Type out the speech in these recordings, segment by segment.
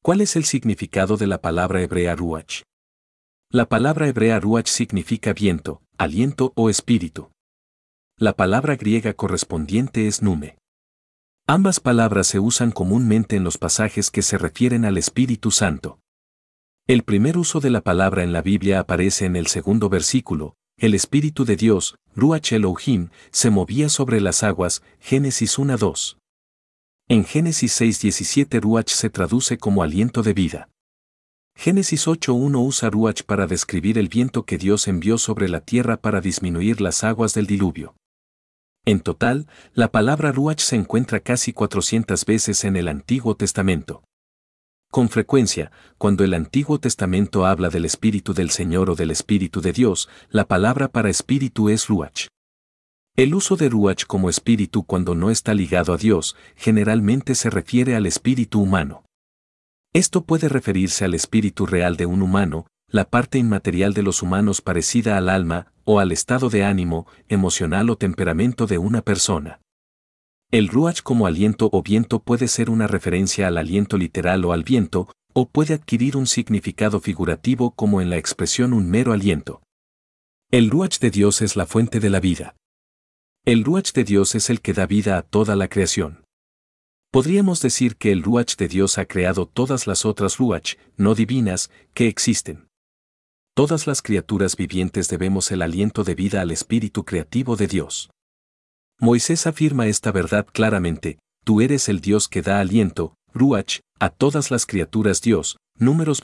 ¿Cuál es el significado de la palabra hebrea ruach? La palabra hebrea ruach significa viento, aliento o espíritu. La palabra griega correspondiente es pneuma. Ambas palabras se usan comúnmente en los pasajes que se refieren al Espíritu Santo. El primer uso de la palabra en la Biblia aparece en el segundo versículo. El Espíritu de Dios, Ruach Elohim, se movía sobre las aguas, Génesis 1:2. En Génesis 6:17 Ruach se traduce como aliento de vida. Génesis 8:1 usa Ruach para describir el viento que Dios envió sobre la tierra para disminuir las aguas del diluvio. En total, la palabra Ruach se encuentra casi 400 veces en el Antiguo Testamento. Con frecuencia, cuando el Antiguo Testamento habla del Espíritu del Señor o del Espíritu de Dios, la palabra para espíritu es Ruach. El uso de Ruach como espíritu cuando no está ligado a Dios, generalmente se refiere al espíritu humano. Esto puede referirse al espíritu real de un humano, la parte inmaterial de los humanos parecida al alma, o al estado de ánimo, emocional o temperamento de una persona. El ruach como aliento o viento puede ser una referencia al aliento literal o al viento, o puede adquirir un significado figurativo como en la expresión un mero aliento. El ruach de Dios es la fuente de la vida. El ruach de Dios es el que da vida a toda la creación. Podríamos decir que el ruach de Dios ha creado todas las otras ruach, no divinas, que existen. Todas las criaturas vivientes debemos el aliento de vida al espíritu creativo de Dios. Moisés afirma esta verdad claramente: tú eres el Dios que da aliento, ruach, a todas las criaturas. Dios, Números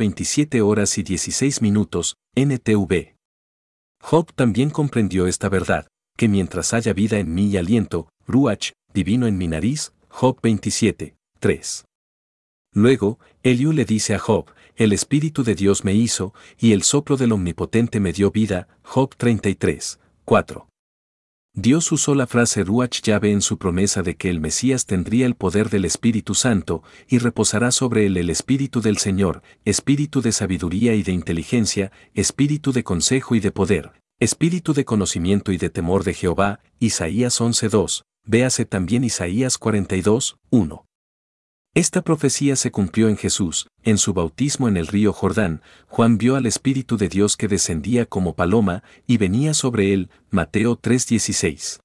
27:16, NTV. Job también comprendió esta verdad, que mientras haya vida en mí y aliento, ruach, divino en mi nariz, Job 27:3. Luego, Eliú le dice a Job: el Espíritu de Dios me hizo, y el soplo del Omnipotente me dio vida, Job 33:4. Dios usó la frase Ruach Yahvé en su promesa de que el Mesías tendría el poder del Espíritu Santo, y reposará sobre él el Espíritu del Señor, Espíritu de sabiduría y de inteligencia, Espíritu de consejo y de poder, Espíritu de conocimiento y de temor de Jehová, Isaías 11:2, véase también Isaías 42:1. Esta profecía se cumplió en Jesús. En su bautismo en el río Jordán, Juan vio al Espíritu de Dios que descendía como paloma y venía sobre él, Mateo 3:16.